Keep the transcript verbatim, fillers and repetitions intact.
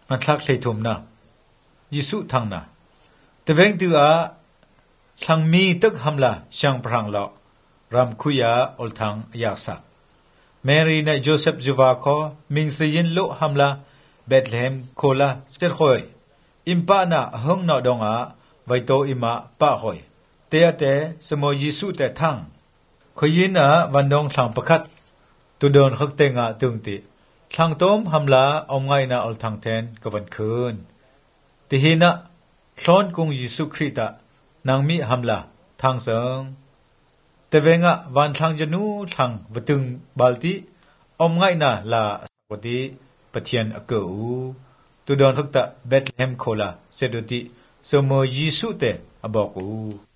มันทักเลยทุมนะยิสุทางนะแต่เวงตัวทางมีตึกหำละช่างพรังละรำคุยาอลทางอยากสักแมรีและโจเซฟจูวาคอมิงเซยินลุหำละเบธเลเฮมโคลาสเตอร์คอยอิมปานะหงนอดงอาไวโตอิมาปะคอยเตะเตะสมอยิสุแต่ทั้งขยินอาวันดงทางประคัดตุดอนขักเตงอาตึงติทางต้มหำละอมไงนาอลทางแทนกวันคืนติหินะซ้อนกุงยิสุคริตะนางมีหำละทางเสงแต่เวงะวันทางจนูทางวตึงบาลติอมไงนาลาสวติปะเทียนอเกูตุดอนขักตะเบธเลเฮมโคลาเซดติสมอยิสุเตอบอกอู